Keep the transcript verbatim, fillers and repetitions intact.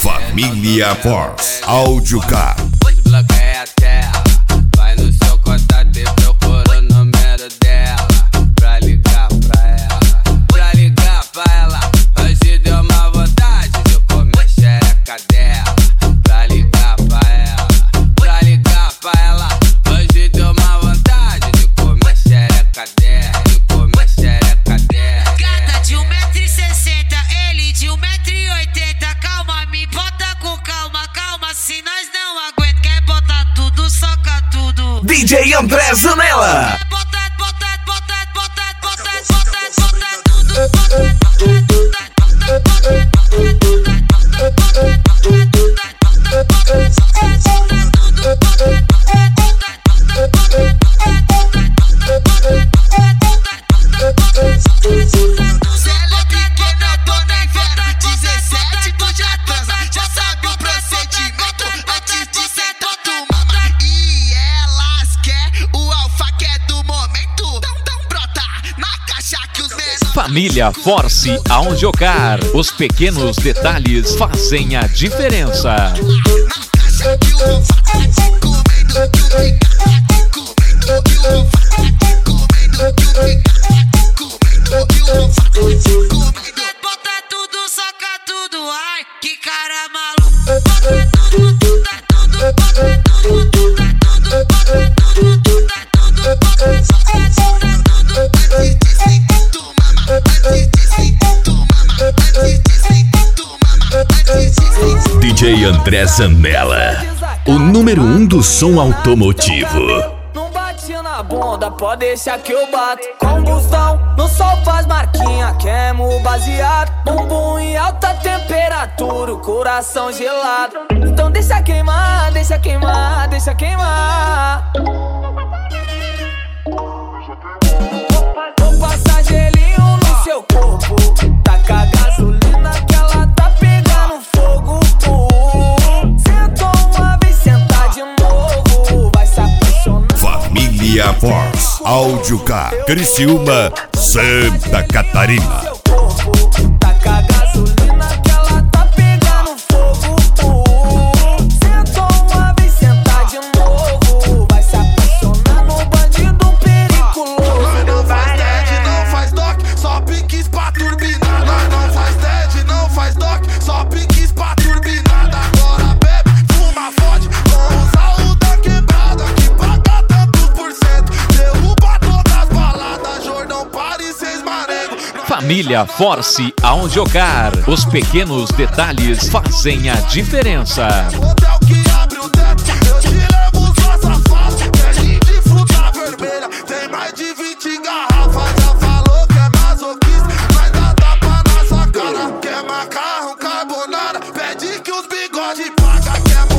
Família Force Áudio K. Desbloqueia a tela, vai no seu contato e procura o número dela. Pra ligar pra ela, pra ligar pra ela. Hoje deu uma vontade de comer xereca dela. Pra ligar pra ela, pra ligar pra ela. Hoje deu uma vontade de comer xereca dela, de comer xereca dela. Gata de um metro e sessenta, ele de um metro e oitenta. Calma, me bota com calma, calma, se nós não aguenta. Quer botar tudo, soca tudo. D J André Zanella. Quer botar, botar, botar, botar, botar, botar, botar tudo. Botar, Família Force Audiocar. Os pequenos detalhes fazem a diferença. bota tudo, soca tudo. Ai, que cara maluco. Bota tudo, bota tudo, bota tudo, bota tudo, bota tudo, bota D J André Zanella, o número um do som automotivo. Não bate na bunda, pode deixar que eu bato. Combustão, no sol faz marquinha, queimo baseado. Bumbum em alta temperatura, o coração gelado. Então deixa queimar, deixa queimar, deixa queimar. Vou passar gelinho no seu corpo. Taca gasolina que ela tá pegando fogo. Sentou uma vez, senta de novo. Vai se apaixonar. Família Force Áudio K. Criciúma, Santa Catarina. Seu corpo, taca gasolina que ela tá pegando fogo. Sentou uma vez, senta de novo. Vai se apaixonar no bandido periculoso. Não faz dead, não faz doc, só piques pra turbinada. Não faz dead, não faz doc, só piques pra turbinada. Agora bebe, fuma, fode, com os altos da quebrada. Que paga tantos por cento, derruba todas as baladas. Jordão, Paris, seis Marengo. Família Force Audiocar. Os pequenos detalhes fazem a diferença. Hotel que abre o teto, eu te levo só safado. Pele de fruta vermelha, tem mais de vinte garrafas. Já falou que é masoquista, mas dá tapa na sua cara. Quer macarrão, carbonara, pede que os bigode paga. Quer